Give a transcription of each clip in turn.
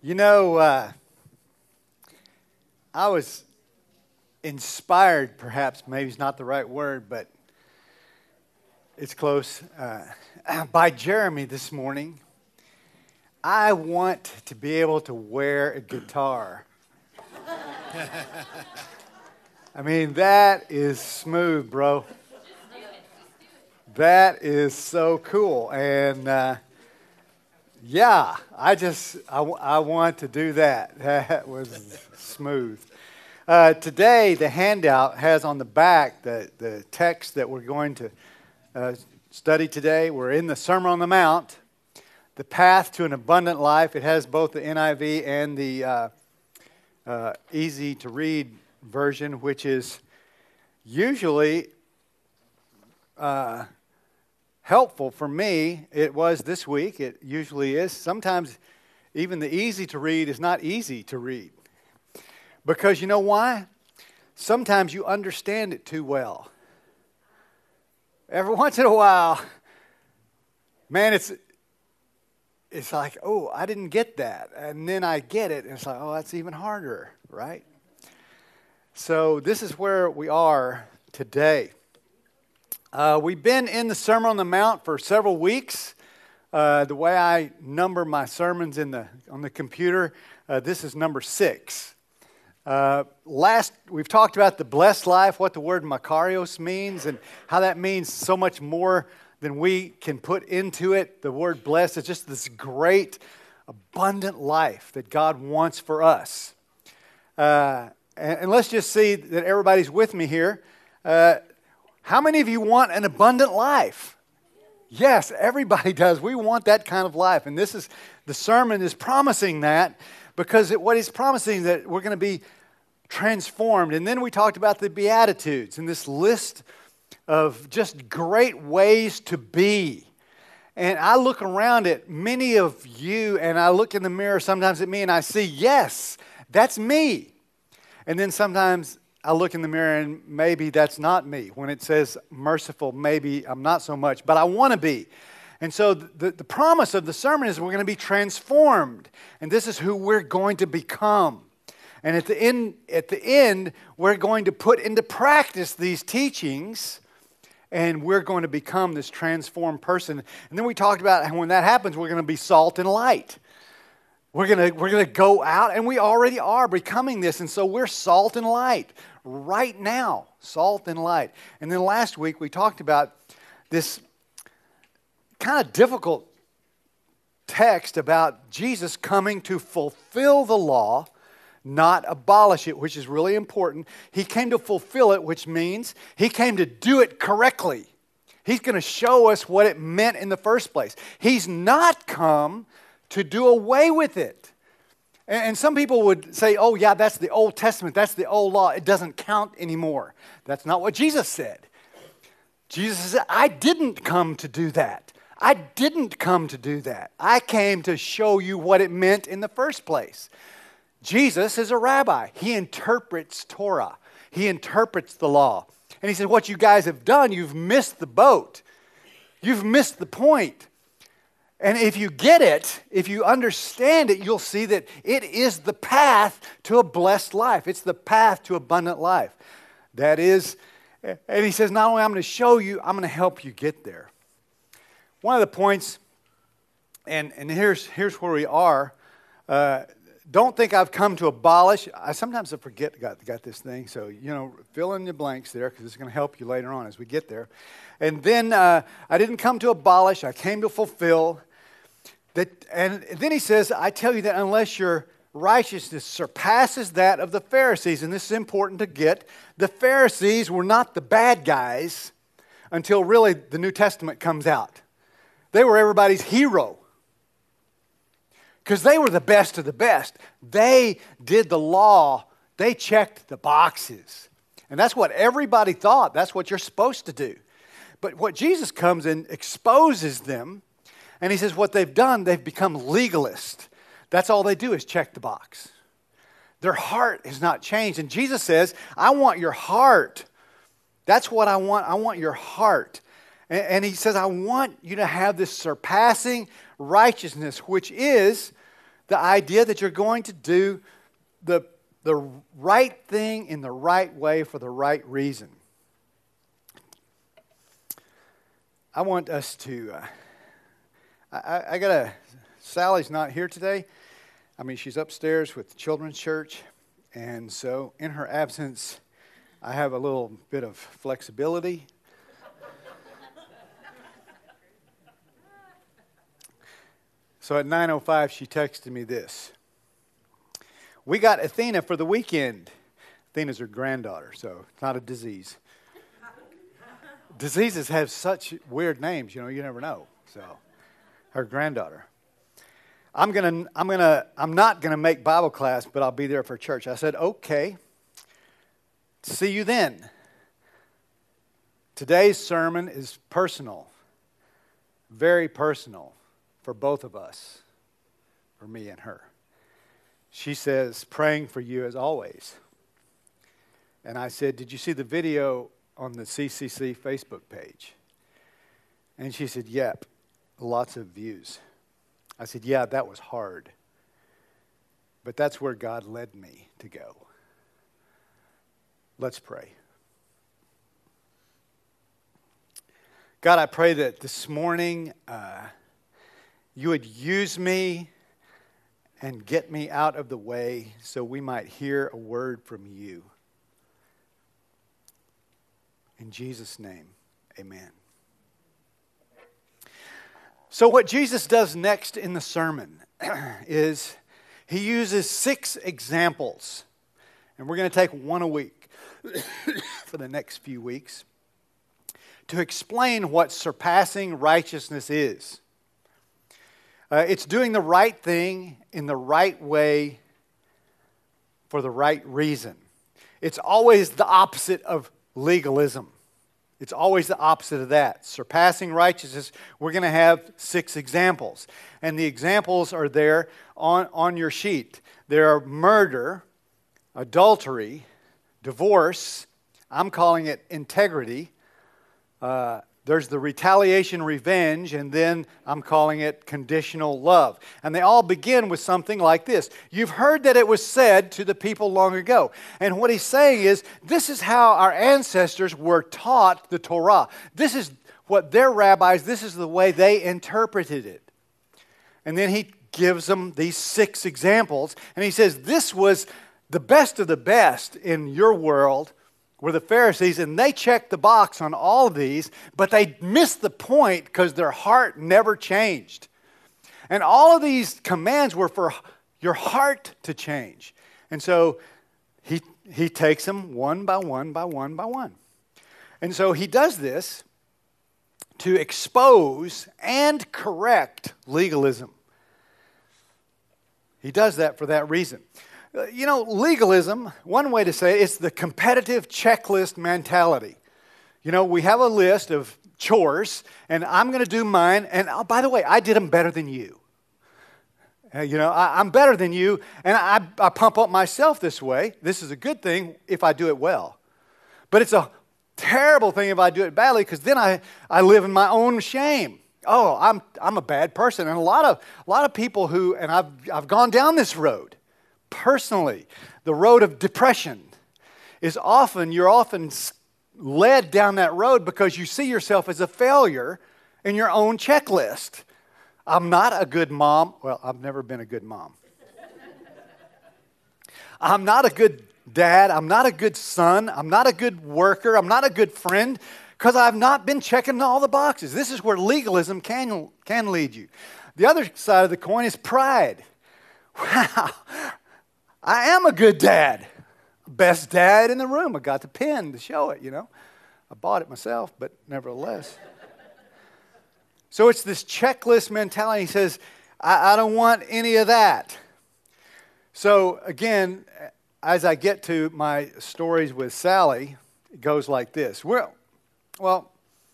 You know, I was inspired, perhaps, maybe it's not the right word, but it's close, by Jeremy this morning. I want to be able to wear a guitar. I mean, that is smooth, bro. That is so cool. And yeah, I want to do that. That was smooth. Today, the handout has on the back the text that we're going to study today. We're in the Sermon on the Mount, the path to an abundant life. It has both the NIV and the easy-to-read version, which is usually helpful for me. It was this week. It usually is. Sometimes even the easy to read is not easy to read. Because you know why? Sometimes you understand it too well. Every once in a while, man, it's like, oh, I didn't get that. And then I get it, and it's like, oh, that's even harder, right? So this is where we are today. We've been in the Sermon on the Mount for several weeks. The way I number my sermons on the computer, this is number 6. We've talked about the blessed life, what the word makarios means, and how that means so much more than we can put into it. The word blessed is just this great, abundant life that God wants for us. And let's just see that everybody's with me here. How many of you want an abundant life? Yes, everybody does. We want that kind of life. And the sermon is promising that, because what he's promising is that we're going to be transformed. And then we talked about the Beatitudes and this list of just great ways to be. And I look around at many of you, and I look in the mirror sometimes at me, and I see, yes, that's me. And then sometimes I look in the mirror and maybe that's not me. When it says merciful, maybe I'm not so much, but I want to be. And so the promise of the sermon is we're going to be transformed. And this is who we're going to become. And at the end, we're going to put into practice these teachings, and we're going to become this transformed person. And then we talked about how when that happens, we're going to be salt and light. We're going to go out, and we already are becoming this. And so we're salt and light right now, salt and light. And then last week we talked about this kind of difficult text about Jesus coming to fulfill the law, not abolish it, which is really important. He came to fulfill it, which means he came to do it correctly. He's going to show us what it meant in the first place. He's not come to do away with it. And some people would say, oh yeah, that's the Old Testament, that's the old law, it doesn't count anymore. That's not what Jesus said. Jesus said, I didn't come to do that. I didn't come to do that. I came to show you what it meant in the first place. Jesus is a rabbi. He interprets Torah. He interprets the law. And he said, what you guys have done, you've missed the boat. You've missed the point. And if you get it, if you understand it, you'll see that it is the path to a blessed life. It's the path to abundant life. That is, and he says, not only I'm going to show you, I'm going to help you get there. One of the points, and here's where we are. Don't think I've come to abolish. Sometimes I forget got this thing. So, fill in the blanks there, because it's going to help you later on as we get there. And then I didn't come to abolish. I came to fulfill. And then he says, I tell you that unless your righteousness surpasses that of the Pharisees, and this is important to get, the Pharisees were not the bad guys until really the New Testament comes out. They were everybody's hero, because they were the best of the best. They did the law. They checked the boxes. And that's what everybody thought. That's what you're supposed to do. But what Jesus comes and exposes them, and he says what they've done, they've become legalists. That's all they do is check the box. Their heart has not changed. And Jesus says, I want your heart. That's what I want. I want your heart. And he says, I want you to have this surpassing righteousness, which is The idea that you're going to do the right thing in the right way for the right reason. I want us to, Sally's not here today. I mean, she's upstairs with the children's church. And so in her absence, I have a little bit of flexibility. So at 9:05, she texted me this. We got Athena for the weekend. Athena's her granddaughter, so it's not a disease. Diseases have such weird names, you never know. So, her granddaughter. I'm not gonna make Bible class, but I'll be there for church. I said, okay. See you then. Today's sermon is personal, very personal for both of us, for me and her. She says, praying for you as always. And I said, did you see the video on the CCC Facebook page? And she said, yep, lots of views. I said, yeah, that was hard. But that's where God led me to go. Let's pray. God, I pray that this morning you would use me and get me out of the way so we might hear a word from you. In Jesus' name, amen. So what Jesus does next in the sermon is he uses 6 examples. And we're going to take one a week for the next few weeks to explain what surpassing righteousness is. It's doing the right thing in the right way for the right reason. It's always the opposite of legalism. It's always the opposite of that. Surpassing righteousness, we're going to have 6 examples. And the examples are there on your sheet. There are murder, adultery, divorce. I'm calling it integrity. There's the retaliation, revenge, and then I'm calling it conditional love. And they all begin with something like this. You've heard that it was said to the people long ago. And what he's saying is, this is how our ancestors were taught the Torah. This is what their rabbis, this is the way they interpreted it. And then he gives them these 6 examples. And he says, this was the best of the best in your world were the Pharisees, and they checked the box on all of these, but they missed the point because their heart never changed. And all of these commands were for your heart to change. And so he takes them one by one by one by one. And so he does this to expose and correct legalism. He does that for that reason. Legalism, one way to say it, it's the competitive checklist mentality. We have a list of chores, and I'm going to do mine, and by the way, I did them better than you. I'm better than you, and I pump up myself this way. This is a good thing if I do it well. But it's a terrible thing if I do it badly, because then I live in my own shame. Oh, I'm a bad person. And a lot of people who, and I've gone down this road. Personally, the road of depression is you're often led down that road because you see yourself as a failure in your own checklist. I'm not a good mom. Well, I've never been a good mom. I'm not a good dad. I'm not a good son. I'm not a good worker. I'm not a good friend because I've not been checking all the boxes. This is where legalism can lead you. The other side of the coin is pride. Wow. I am a good dad. Best dad in the room. I got the pen to show it, I bought it myself, but nevertheless. So it's this checklist mentality. He says, I don't want any of that. So again, as I get to my stories with Sally, it goes like this. Well,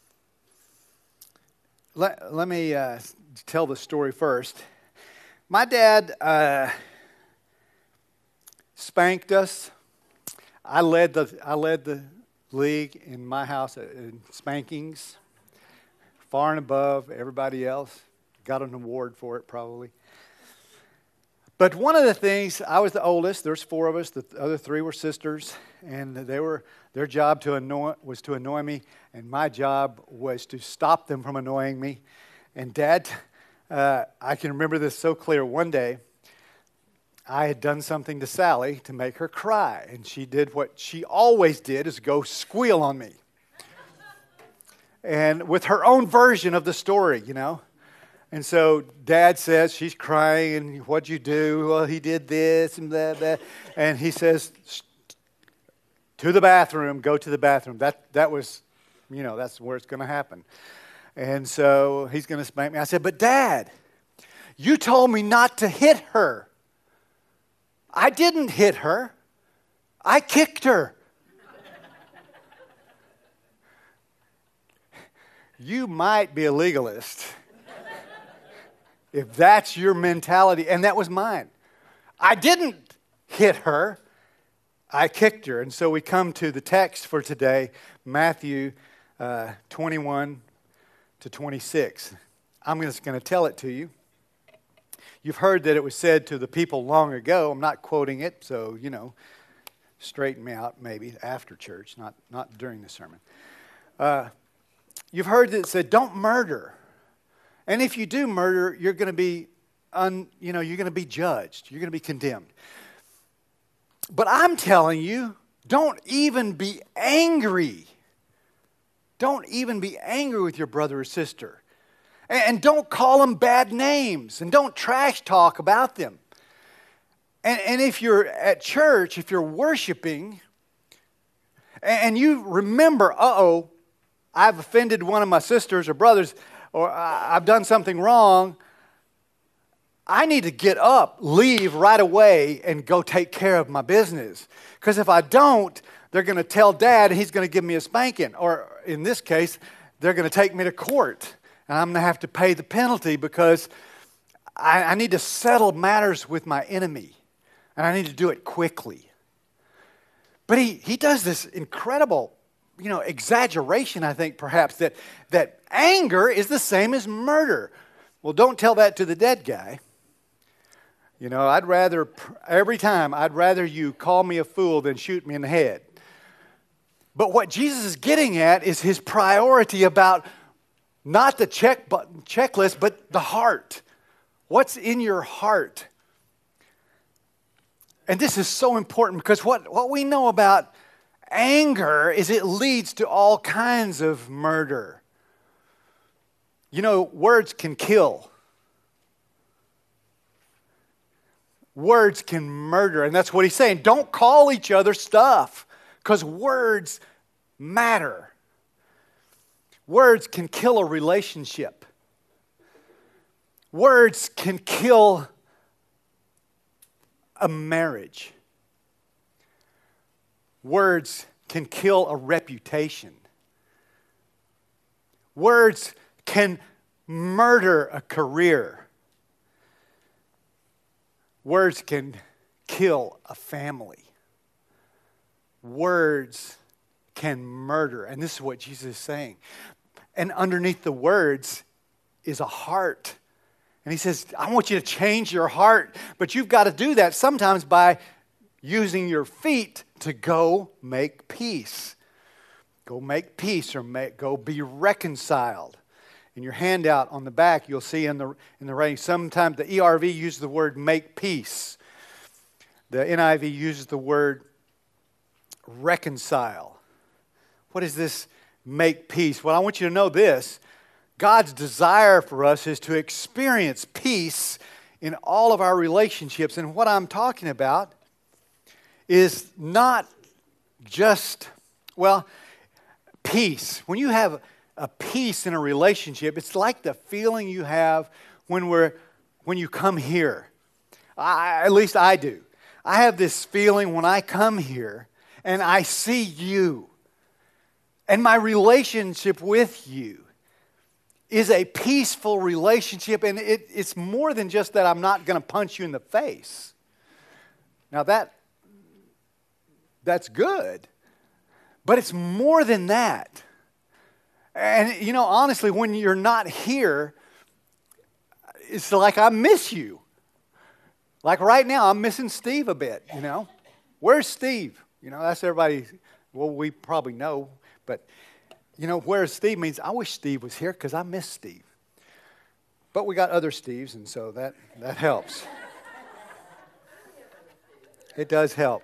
let me tell the story first. My dad spanked us. I led the league in my house in spankings, far and above everybody else. Got an award for it probably. But one of the things, I was the oldest. There's 4 of us. The other 3 were sisters, and their job was to annoy me, and my job was to stop them from annoying me. And Dad, I can remember this so clear. One day, I had done something to Sally to make her cry, and she did what she always did, is go squeal on me. And with her own version of the story, And so Dad says, she's crying, and what'd you do? Well, he did this and that. And he says, to the bathroom, go to the bathroom. That was, that's where it's going to happen. And so he's going to spank me. I said, but Dad, you told me not to hit her. I didn't hit her. I kicked her. You might be a legalist if that's your mentality, and that was mine. I didn't hit her. I kicked her. And so we come to the text for today, Matthew 21 to 26. I'm just going to tell it to you. You've heard that it was said to the people long ago. I'm not quoting it, so, straighten me out maybe after church, not during the sermon. You've heard that it said, don't murder. And if you do murder, you're going to be, you're going to be judged. You're going to be condemned. But I'm telling you, don't even be angry. Don't even be angry with your brother or sister. And don't call them bad names. And don't trash talk about them. And if you're at church, if you're worshiping, and you remember, I've offended one of my sisters or brothers, or I've done something wrong, I need to get up, leave right away, and go take care of my business. Because if I don't, they're going to tell Dad, and he's going to give me a spanking. Or in this case, they're going to take me to court, and I'm going to have to pay the penalty because I need to settle matters with my enemy, and I need to do it quickly. But he does this incredible exaggeration, I think, perhaps, that anger is the same as murder. Well, don't tell that to the dead guy. Every time, I'd rather you call me a fool than shoot me in the head. But what Jesus is getting at is his priority about not the checklist, but the heart. What's in your heart? And this is so important because what we know about anger is it leads to all kinds of murder. Words can kill. Words can murder. And that's what he's saying. Don't call each other stuff because words matter. Words can kill a relationship. Words can kill a marriage. Words can kill a reputation. Words can murder a career. Words can kill a family. Words can murder. And this is what Jesus is saying. And underneath the words is a heart. And he says, I want you to change your heart. But you've got to do that sometimes by using your feet to go make peace. Go make peace or go be reconciled. In your handout on the back, you'll see in the writing, sometimes the ERV uses the word make peace. The NIV uses the word reconcile. What is this make peace? Well, I want you to know this. God's desire for us is to experience peace in all of our relationships. And what I'm talking about is not just, peace. When you have a peace in a relationship, it's like the feeling you have when you come here. At least I do. I have this feeling when I come here and I see you and my relationship with you is a peaceful relationship, and it's more than just that I'm not going to punch you in the face. Now that's good, but it's more than that. And honestly, when you're not here, it's like I miss you. Like right now, I'm missing Steve a bit, Where's Steve? That's everybody, well, we probably know, but, where's Steve means I wish Steve was here because I miss Steve. But we got other Steves, and so that helps. It does help.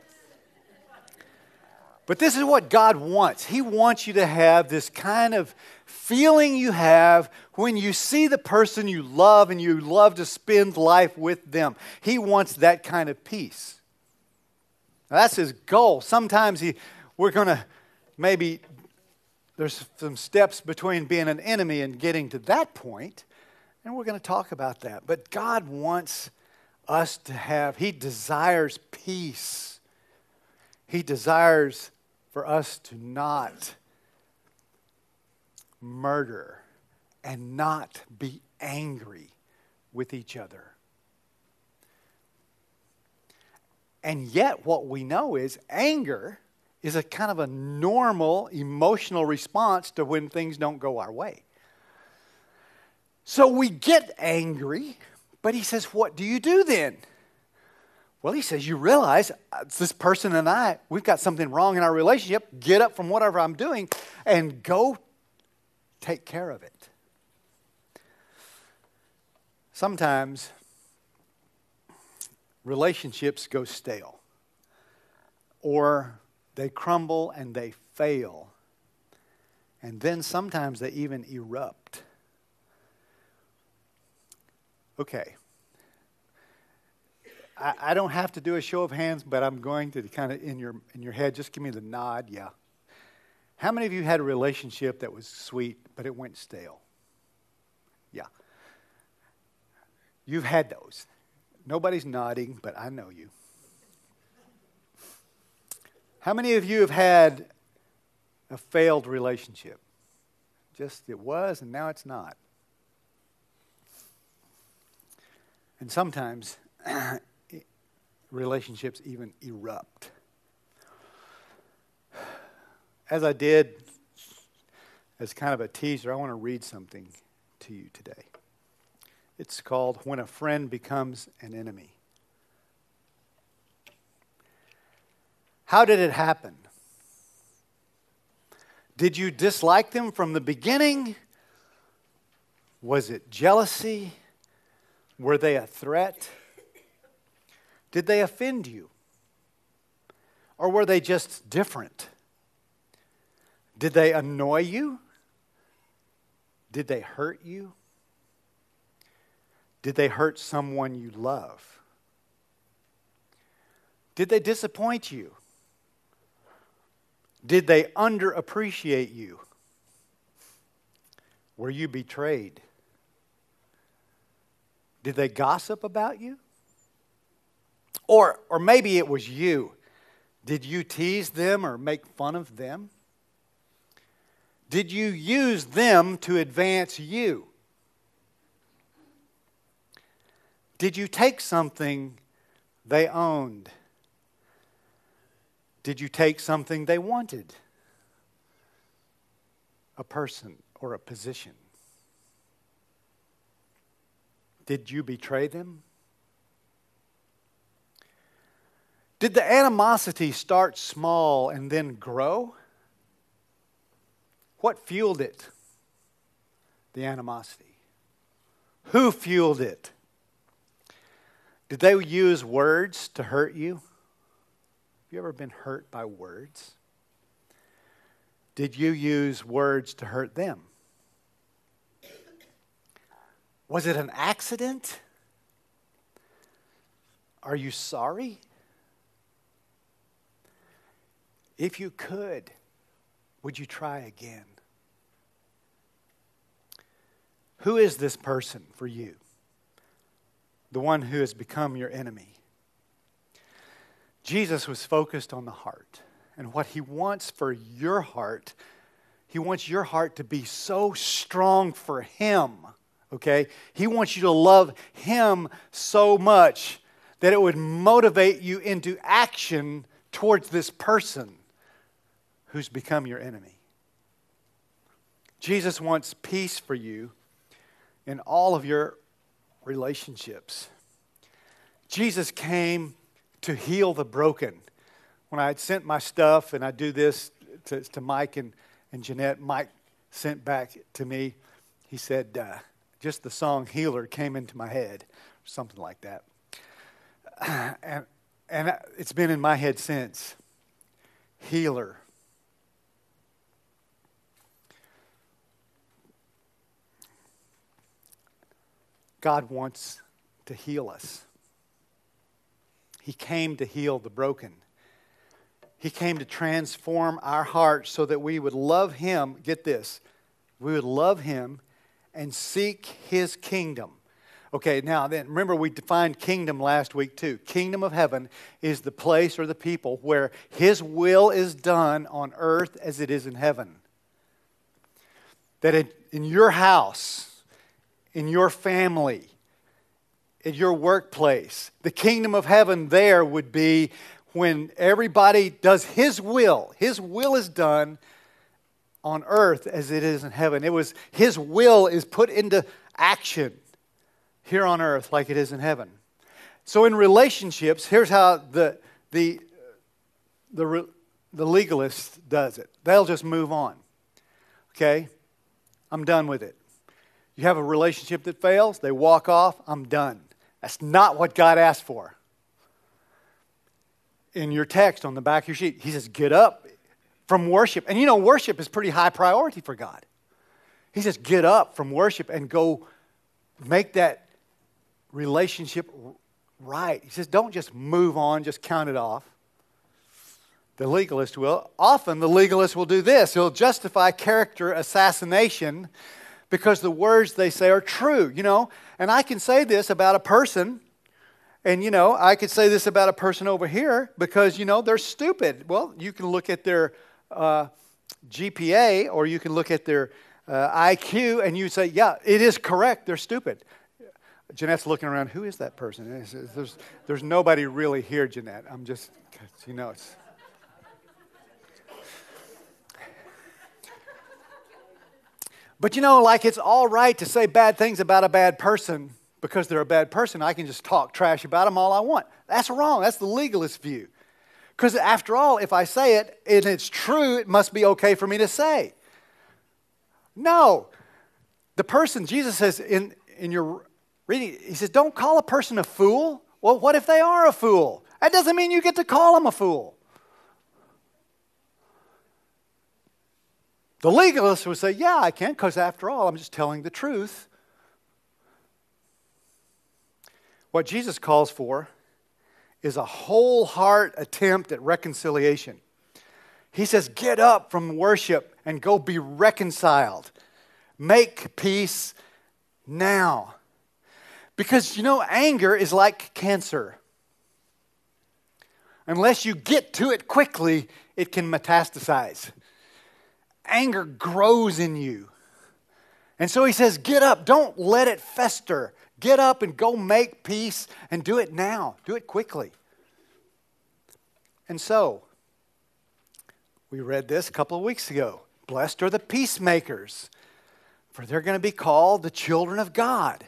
But this is what God wants. He wants you to have this kind of feeling you have when you see the person you love and you love to spend life with them. He wants that kind of peace. Now, that's His goal. Sometimes we're going to maybe, there's some steps between being an enemy and getting to that point, and we're going to talk about that. But God wants us to have, He desires peace. He desires for us to not murder and not be angry with each other. And yet what we know is anger is a kind of a normal emotional response to when things don't go our way. So we get angry, but He says, what do you do then? Well, He says, you realize this person and I, we've got something wrong in our relationship. Get up from whatever I'm doing and go take care of it. Sometimes relationships go stale, or they crumble and they fail, and then sometimes they even erupt. Okay. I don't have to do a show of hands, but I'm going to kind of in your head, just give me the nod, yeah. How many of you had a relationship that was sweet, but it went stale? Yeah. You've had those. Nobody's nodding, but I know you. How many of you have had a failed relationship? Just it was, and now it's not. And sometimes relationships even erupt. As I did, as kind of a teaser, I want to read something to you today. It's called When a Friend Becomes an Enemy. How did it happen? Did you dislike them from the beginning? Was it jealousy? Were they a threat? Did they offend you? Or were they just different? Did they annoy you? Did they hurt you? Did they hurt someone you love? Did they disappoint you? Did they underappreciate you? Were you betrayed? Did they gossip about you? Or maybe it was you. Did you tease them or make fun of them? Did you use them to advance you? Did you take something they owned? Did you take something they wanted? A person or a position? Did you betray them? Did the animosity start small and then grow? What fueled it? The animosity. Who fueled it? Did they use words to hurt you? Have you ever been hurt by words? Did you use words to hurt them? Was it an accident? Are you sorry? If you could, would you try again? Who is this person for you? The one who has become your enemy. Jesus was focused on the heart. And what He wants for your heart, He wants your heart to be so strong for Him. Okay? He wants you to love Him so much that it would motivate you into action towards this person who's become your enemy. Jesus wants peace for you in all of your relationships. Jesus came to heal the broken. When I had sent my stuff, and I do this to Mike and Jeanette, Mike sent back to me, he said, just the song Healer came into my head, or something like that. And it's been in my head since. Healer. God wants to heal us. He came to heal the broken. He came to transform our hearts so that we would love Him. Get this. We would love Him and seek His kingdom. Okay, now then, remember we defined kingdom last week too. Kingdom of heaven is the place or the people where His will is done on earth as it is in heaven. That in your house, in your family, in your workplace, the kingdom of heaven there would be when everybody does His will. His will is done on earth as it is in heaven. It was His will is put into action here on earth like it is in heaven. So in relationships, here's how the legalist does it. They'll just move on. Okay? I'm done with it. You have a relationship that fails, they walk off, I'm done. That's not what God asked for. In your text on the back of your sheet, He says, get up from worship. And you know, worship is pretty high priority for God. He says, get up from worship and go make that relationship right. He says, don't just move on, just count it off. The legalist will. Often the legalist will do this. He'll justify character assassination because the words they say are true, you know. And I can say this about a person, and, you know, I could say this about a person over here because, you know, they're stupid. Well, you can look at their GPA or you can look at their IQ and you say, yeah, it is correct, they're stupid. Jeanette's looking around, who is that person? There's nobody really here, Jeanette. I'm just, you know, it's... But you know, like it's all right to say bad things about a bad person because they're a bad person. I can just talk trash about them all I want. That's wrong. That's the legalist view. Because after all, if I say it and it's true, it must be okay for me to say. No. The person, Jesus says in your reading, He says, don't call a person a fool. Well, what if they are a fool? That doesn't mean you get to call them a fool. The legalist would say, yeah, I can, because after all, I'm just telling the truth. What Jesus calls for is a whole heart attempt at reconciliation. He says, get up from worship and go be reconciled. Make peace now. Because, you know, anger is like cancer. Unless you get to it quickly, it can metastasize. Anger grows in you. And so He says, get up. Don't let it fester. Get up and go make peace and do it now. Do it quickly. And so, we read this a couple of weeks ago. Blessed are the peacemakers, for they're going to be called the children of God.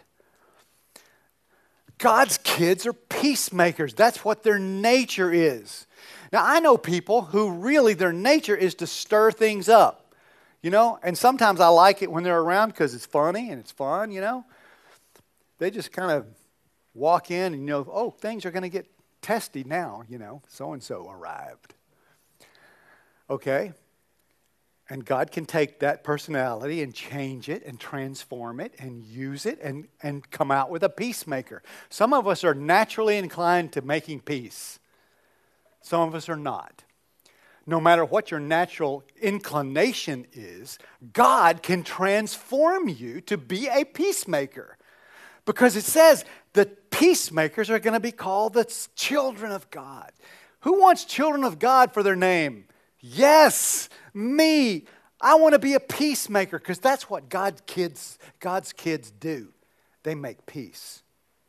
God's kids are peacemakers. That's what their nature is. Now, I know people who really their nature is to stir things up. You know, and sometimes I like it when they're around because it's funny and it's fun, you know. They just kind of walk in and, you know, oh, things are going to get testy now, you know. So-and-so arrived. Okay. And God can take that personality and change it and transform it and use it and come out with a peacemaker. Some of us are naturally inclined to making peace. Some of us are not. No matter what your natural inclination is, God can transform you to be a peacemaker. Because it says that peacemakers are going to be called the children of God. Who wants children of God for their name? Yes, me. I want to be a peacemaker because that's what God's kids do. They make peace.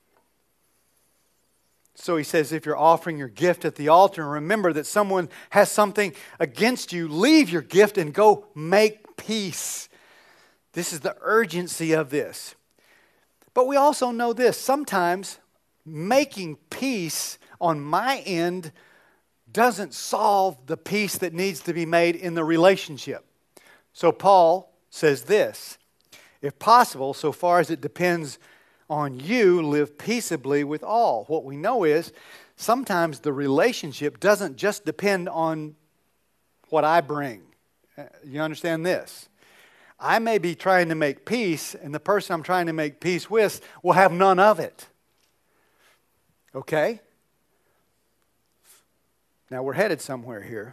So He says, if you're offering your gift at the altar, and remember that someone has something against you, leave your gift and go make peace. This is the urgency of this. But we also know this. Sometimes making peace on my end doesn't solve the peace that needs to be made in the relationship. So Paul says this, if possible, so far as it depends on you, live peaceably with all. What we know is sometimes the relationship doesn't just depend on what I bring. You understand this? I may be trying to make peace, and the person I'm trying to make peace with will have none of it. Okay? Now we're headed somewhere here.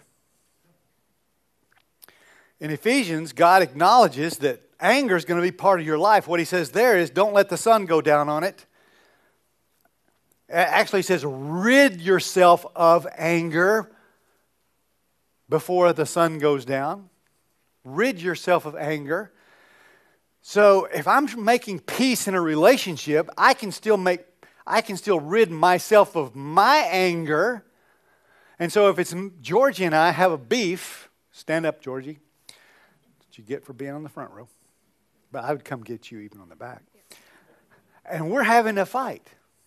In Ephesians, God acknowledges that anger is going to be part of your life. What he says there is, don't let the sun go down on it. Actually, he says, rid yourself of anger before the sun goes down. Rid yourself of anger. So if I'm making peace in a relationship, I can still rid myself of my anger. And so if it's Georgie and I have a beef, stand up, Georgie. That's what you get for being on the front row. But I would come get you even on the back. And we're having a fight.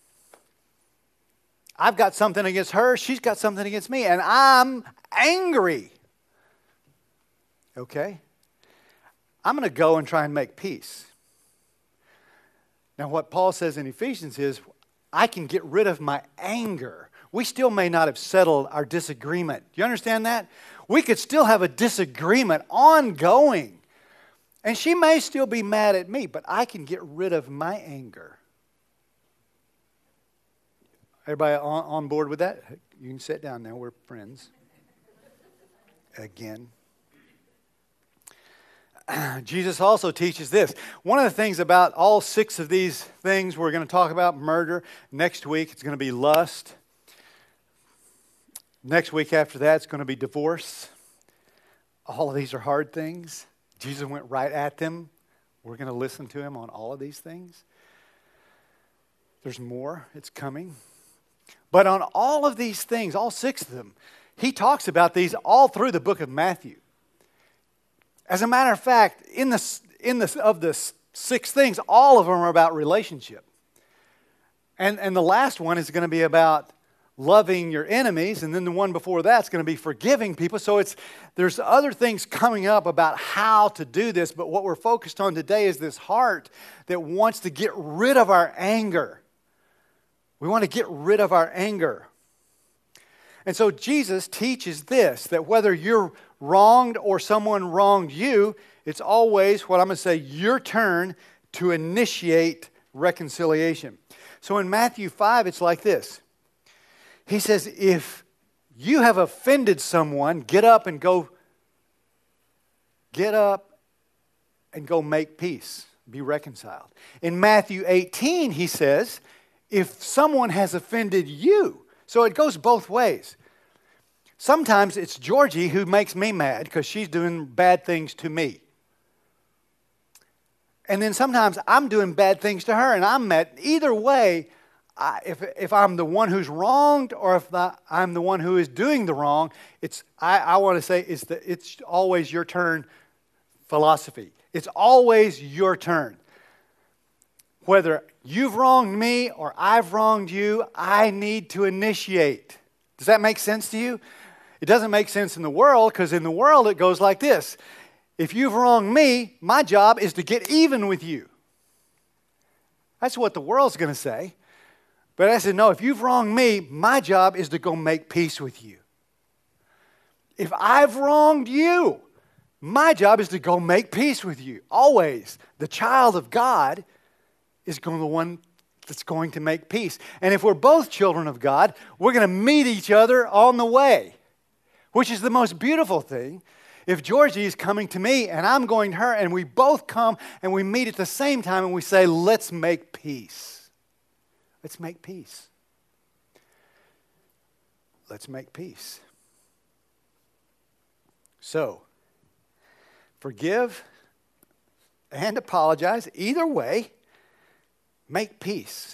I've got something against her, she's got something against me, and I'm angry. Okay? I'm going to go and try and make peace. Now, what Paul says in Ephesians is, I can get rid of my anger. We still may not have settled our disagreement. Do you understand that? We could still have a disagreement ongoing. And she may still be mad at me, but I can get rid of my anger. Everybody on board with that? You can sit down now. We're friends. Again. Jesus also teaches this. One of the things about all 6 of these things, we're going to talk about murder. Next week, it's going to be lust. Next week after that, it's going to be divorce. All of these are hard things. Jesus went right at them. We're going to listen to him on all of these things. There's more. It's coming. But on all of these things, all 6 of them, he talks about these all through the book of Matthew. As a matter of fact, of the 6 things, all of them are about relationship. And the last one is going to be about loving your enemies, and then the one before that's going to be forgiving people. So there's other things coming up about how to do this, but what we're focused on today is this heart that wants to get rid of our anger. We want to get rid of our anger. And so Jesus teaches this, that whether you're wronged or someone wronged you, it's always, what I'm going to say, your turn to initiate reconciliation. So in Matthew 5, it's like this. He says, if you have offended someone, get up and go make peace. Be reconciled. In Matthew 18, he says, if someone has offended you, so it goes both ways. Sometimes it's Georgie who makes me mad because she's doing bad things to me. And then sometimes I'm doing bad things to her and I'm mad. Either way, if I'm the one who's wronged or if I'm the one who is doing the wrong, I want to say it's always your turn philosophy. It's always your turn. Whether you've wronged me or I've wronged you, I need to initiate. Does that make sense to you? It doesn't make sense in the world, because in the world it goes like this. If you've wronged me, my job is to get even with you. That's what the world's going to say. But I said, no, if you've wronged me, my job is to go make peace with you. If I've wronged you, my job is to go make peace with you. Always. The child of God is the one that's going to make peace. And if we're both children of God, we're going to meet each other on the way, which is the most beautiful thing. If Georgie is coming to me and I'm going to her and we both come and we meet at the same time and we say, let's make peace. Let's make peace. Let's make peace. So, forgive and apologize. Either way, make peace.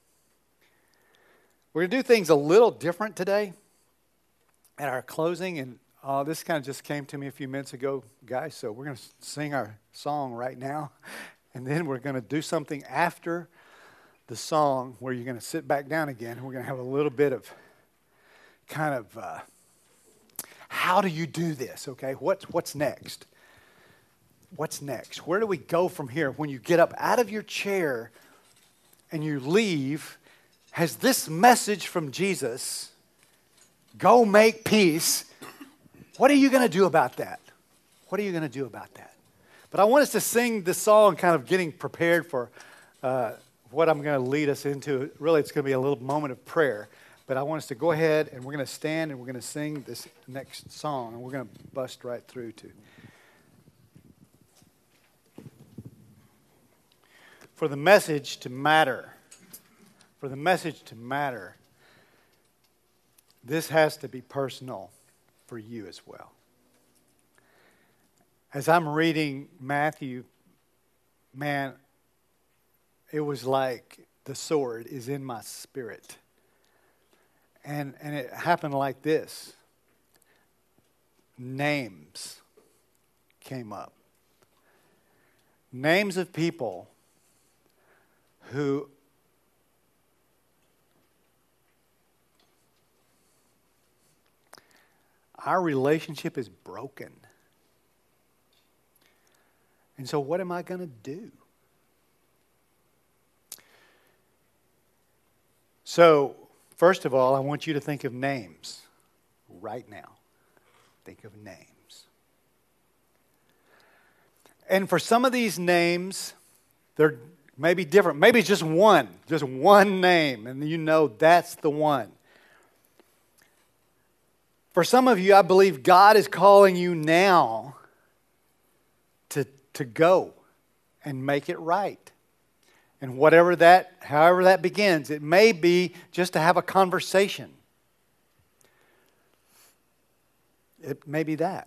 We're going to do things a little different today at our closing. And this kind of just came to me a few minutes ago, guys. So we're going to sing our song right now. And then we're going to do something after the song where you're going to sit back down again, and we're going to have a little bit of kind of how do you do this, okay? What's next? What's next? Where do we go from here? When you get up out of your chair and you leave, has this message from Jesus, go make peace, what are you going to do about that? What are you going to do about that? But I want us to sing this song kind of getting prepared for what I'm going to lead us into. Really, it's going to be a little moment of prayer. But I want us to go ahead and we're going to stand and we're going to sing this next song. And we're going to bust right through to. For the message to matter. For the message to matter. This has to be personal for you as well. As I'm reading Matthew, man, it was like the sword is in my spirit. And it happened like this. Names came up. Names of people who our relationship is broken. And so what am I going to do? So, first of all, I want you to think of names right now. Think of names. And for some of these names, they're maybe different. Maybe it's just one name, and you know that's the one. For some of you, I believe God is calling you now to go and make it right. And however that begins, it may be just to have a conversation. It may be that.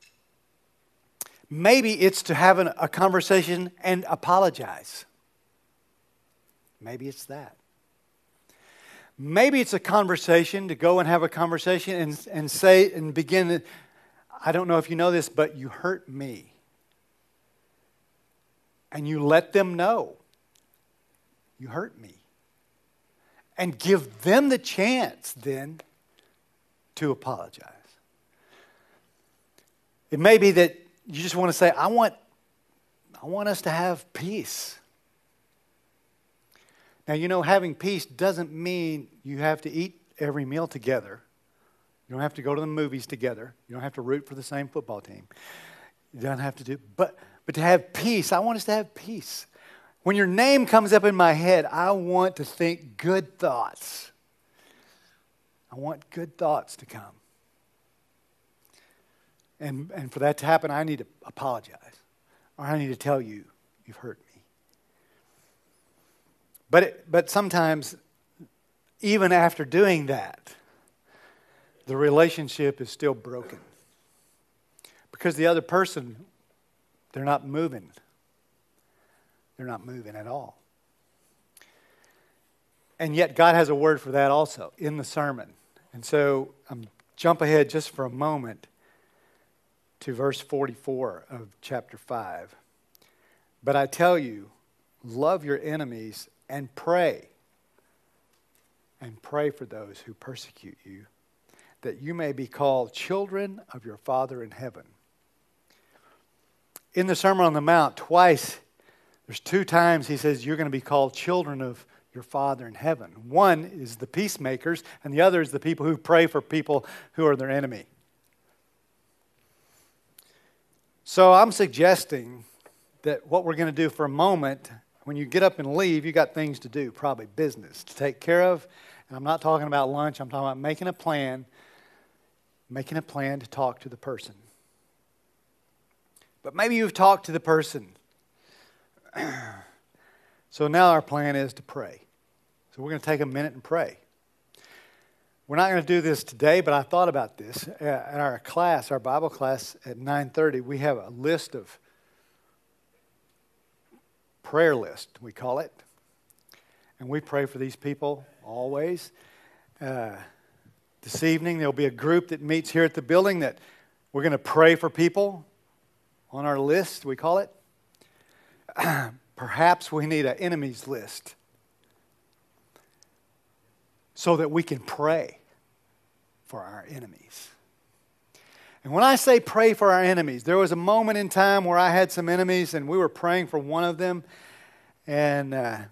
Maybe it's to have a conversation and apologize. Maybe it's that. Maybe it's a conversation to go and have a conversation and say and begin, I don't know if you know this, but you hurt me. And you let them know you hurt me. And give them the chance then to apologize. It may be that you just want to say, I want us to have peace. Now, you know, having peace doesn't mean you have to eat every meal together. You don't have to go to the movies together. You don't have to root for the same football team. You don't have to do, but to have peace, I want us to have peace. When your name comes up in my head, I want to think good thoughts. I want good thoughts to come. And for that to happen, I need to apologize. Or I need to tell you, you've hurt me. But sometimes, even after doing that, the relationship is still broken. Because the other person, they're not moving. They're not moving at all. And yet God has a word for that also in the sermon. And so jump ahead just for a moment to verse 44 of chapter 5. But I tell you, love your enemies and pray. And pray for those who persecute you, that you may be called children of your Father in heaven. In the Sermon on the Mount, twice, there's 2 times he says you're going to be called children of your Father in heaven. One is the peacemakers, and the other is the people who pray for people who are their enemy. So I'm suggesting that what we're going to do for a moment, when you get up and leave, you got things to do, probably business to take care of. And I'm not talking about lunch. I'm talking about making a plan to talk to the person. But maybe you've talked to the person. So now our plan is to pray. So we're going to take a minute and pray. We're not going to do this today, but I thought about this. At our class, our Bible class at 9:30, we have a list of prayer list, we call it. And we pray for these people always. This evening, there'll be a group that meets here at the building that we're going to pray for people on our list, we call it. Perhaps we need an enemies list so that we can pray for our enemies. And when I say pray for our enemies, there was a moment in time where I had some enemies and we were praying for one of them. And I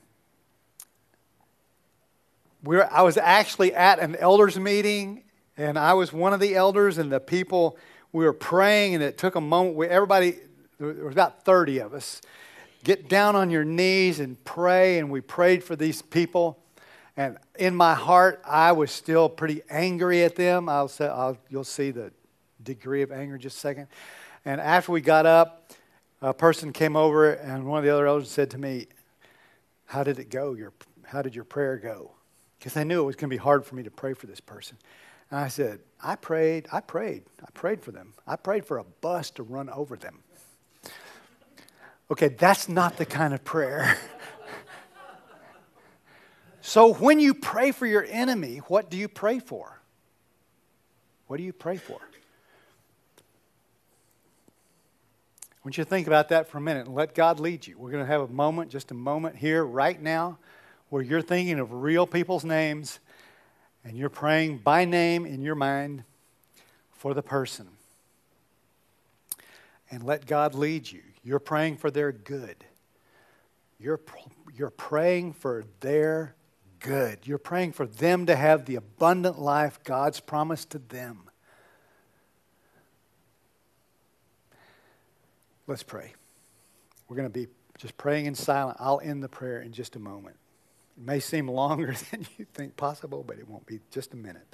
was actually at an elders meeting, and I was one of the elders, and the people, we were praying, and it took a moment. Everybody, there was about 30 of us, get down on your knees and pray, and we prayed for these people. And in my heart, I was still pretty angry at them. You'll see the degree of anger in just a second. And after we got up, a person came over, and one of the other elders said to me, "How did it go? How did your prayer go?" Because they knew it was going to be hard for me to pray for this person. And I said, I prayed for them. I prayed for a bus to run over them. Okay, that's not the kind of prayer. So when you pray for your enemy, what do you pray for? What do you pray for? I want you to think about that for a minute and let God lead you. We're going to have just a moment here right now, where you're thinking of real people's names and you're praying by name in your mind for the person. And let God lead you. You're praying for their good. You're praying for their good. You're praying for them to have the abundant life God's promised to them. Let's pray. We're going to be just praying in silence. I'll end the prayer in just a moment. It may seem longer than you think possible, but it won't be. Just a minute.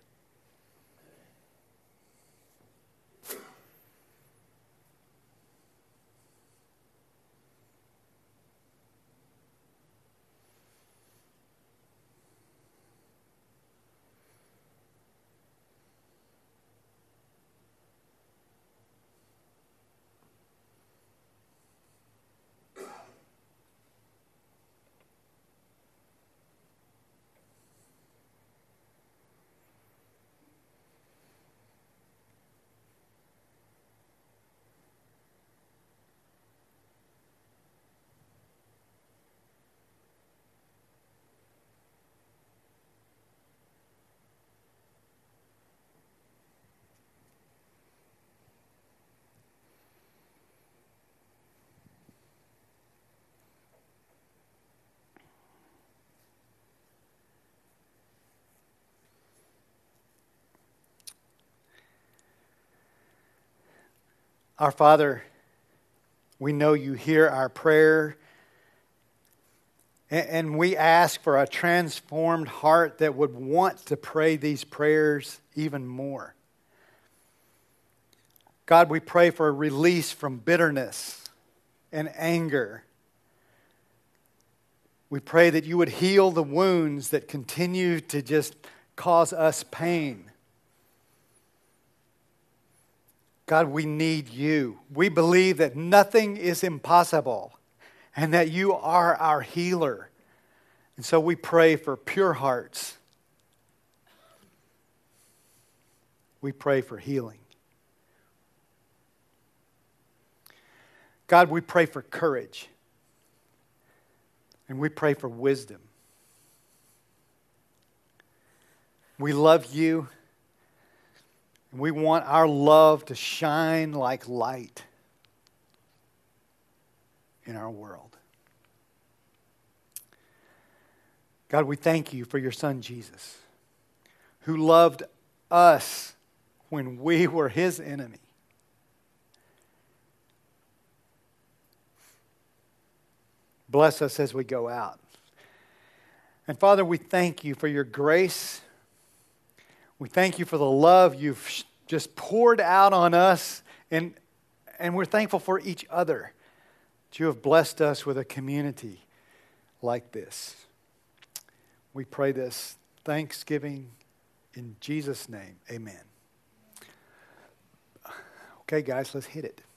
Our Father, we know you hear our prayer, and we ask for a transformed heart that would want to pray these prayers even more. God, we pray for a release from bitterness and anger. We pray that you would heal the wounds that continue to just cause us pain. God, we need you. We believe that nothing is impossible and that you are our healer. And so we pray for pure hearts. We pray for healing. God, we pray for courage. And we pray for wisdom. We love you. And we want our love to shine like light in our world. God, we thank you for your Son, Jesus, who loved us when we were his enemy. Bless us as we go out. And Father, we thank you for your grace. We thank you for the love you've just poured out on us, and we're thankful for each other, that you have blessed us with a community like this. We pray this thanksgiving in Jesus' name. Amen. Okay, guys, let's hit it.